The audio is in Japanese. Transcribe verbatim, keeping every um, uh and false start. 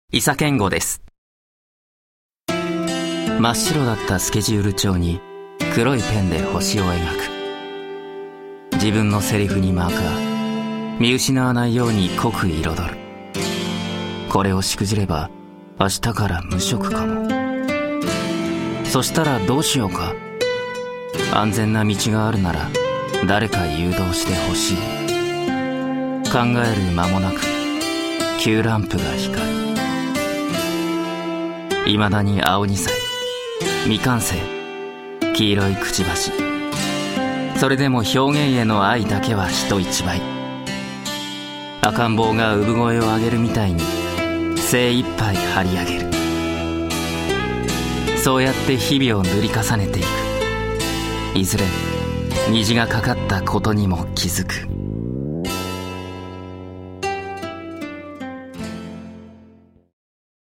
伊佐健吾です。真っ白だったスケジュール帳に黒いペンで星を描く。自分のセリフにマーカー、見失わないように濃く彩る。これをしくじれば明日から無職かも。そしたらどうしようか。安全な道があるなら誰か誘導してほしい。考える間もなく旧ランプが光る。未だに青二歳、未完成、黄色いくちばし。それでも表現への愛だけは人一倍。赤ん坊が産声を上げるみたいに精一杯張り上げる。そうやって日々を塗り重ねていく。いずれ虹がかかったことにも気づく。